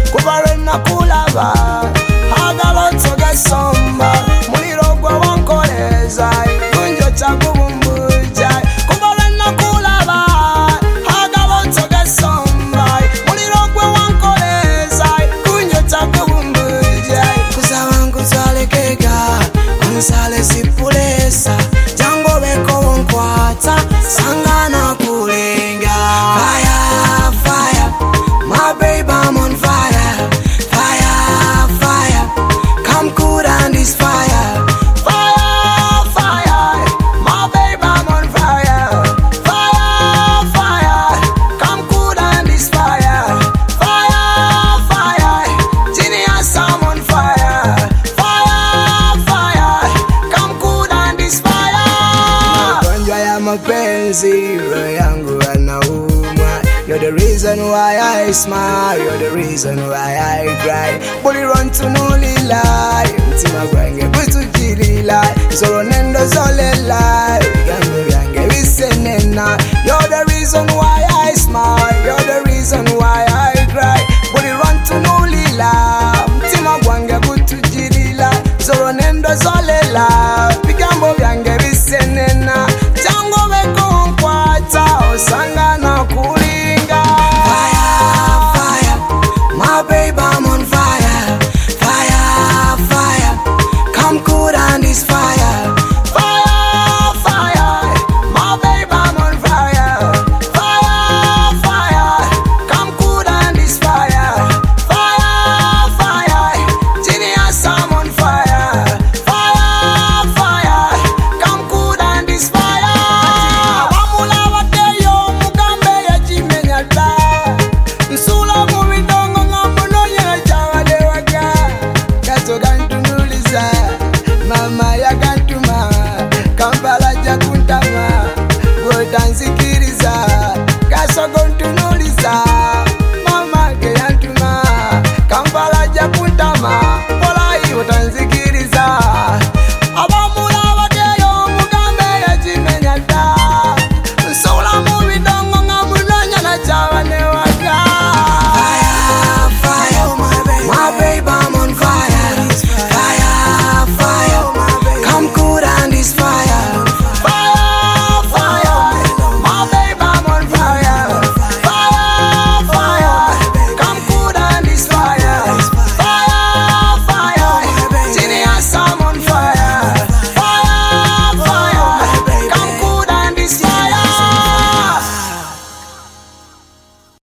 kubarena kulaba agala toge somba muliro gwa wankoleza kunjo chakubumbuja kubarena kulaba agala toge somba muliro gwa wankoleza kunjo chakubumbuja kuzawangu zalekega ansale sipulesa jango beko wankwata sangana kulenga fire fire my baby I'm on fire fire fire come cool down this fire fire fire my baby I'm on fire fire fire come cool down this fire fire fire genius I'm on fire fire fire come cool down this fire gonjwa ya mapenzi roho yangu anauma. You're the reason why I smile, you're the reason why I cry. Bully run to no lie, mtima gwange kutu jilila. Zoro nendo zole lie, gangu yange wisenena. You're the reason why I smile, you're the reason why I cry. Bully run to no lie, mtima gwange kutu jilila. Zoro nendo zole lie, bigambo yange wisenena. Jango beko nkwata, osanga na kuli. Fire, fire, my baby